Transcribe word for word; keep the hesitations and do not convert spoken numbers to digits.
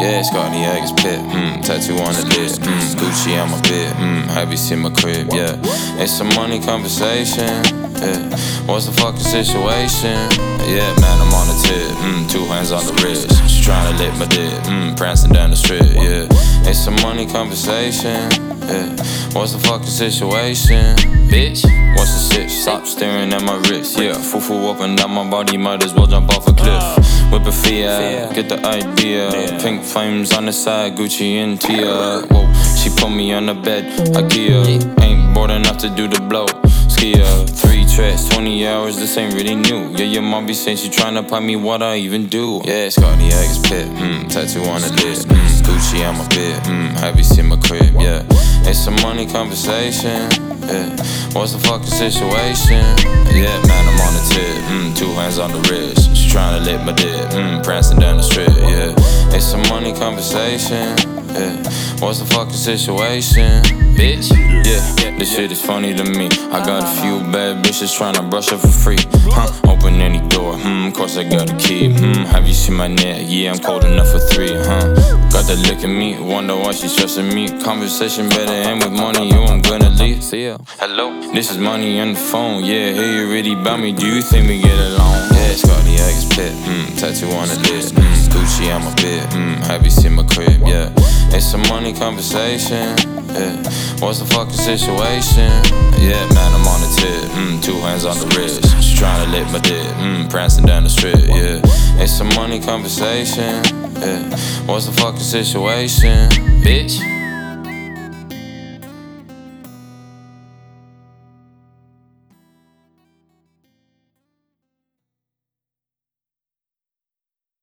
Yeah, Scotty Eggs pit, mm, tattoo on the lip, mm, Gucci on my bit, mm, have you seen my crib, yeah. It's a money conversation, yeah. What's the fucking situation? Yeah, man, I'm on the tip, mm, two hands on the wrist. She tryna lick my dick, mm, prancing down the strip, yeah. It's a money conversation, yeah. What's the fucking situation? Bitch, what's the sitch? Stop staring at my wrist, yeah. Foo-foo up and down my body, might as well jump off a cliff. Whip a Fiat, get the idea. Pink flames on the side, Gucci and Tia. Whoa, she put me on the bed, IKEA. Ain't bored enough to do the blow. Skia, three tracks, twenty hours, this ain't really new. Yeah, your mom be saying she tryna pipe me what I even do. Yeah, Scotty Eggs pit, mm, tattoo on the lip, mm, Gucci on my bit, mm, have you seen my crib, yeah. It's a money conversation, yeah. What's the fucking situation? Yeah, man, I'm on the tip, mm, two hands on the wrist. She tryna lick my dick, mm, prancing down the strip, yeah. It's a money conversation, yeah. What's the fucking situation? Bitch, yeah, this shit is funny to me. I got a few bad bitches tryna brush up for free. Huh, open any door, hmm, of course I got a key. Hmm, have you seen my neck? Yeah, I'm cold enough for three, huh. Got that lick in me, wonder why she's trusting me. Conversation better end with money, you I'm gonna leave. See ya. Hello, this is money on the phone. Yeah, hey, you really about me, do you think we get along? Yeah, Scotty Eggs pit, mm, tattoo on the lip, mm, Gucci on my bit, mm, have you seen my crib, yeah. It's a money conversation, yeah. What's the fucking situation? Yeah, man, I'm on the tip, mm, two hands on the wrist. She tryna lick my dick, mm, prancing down the strip, yeah. It's a money conversation, yeah. What's the fucking situation? Bitch.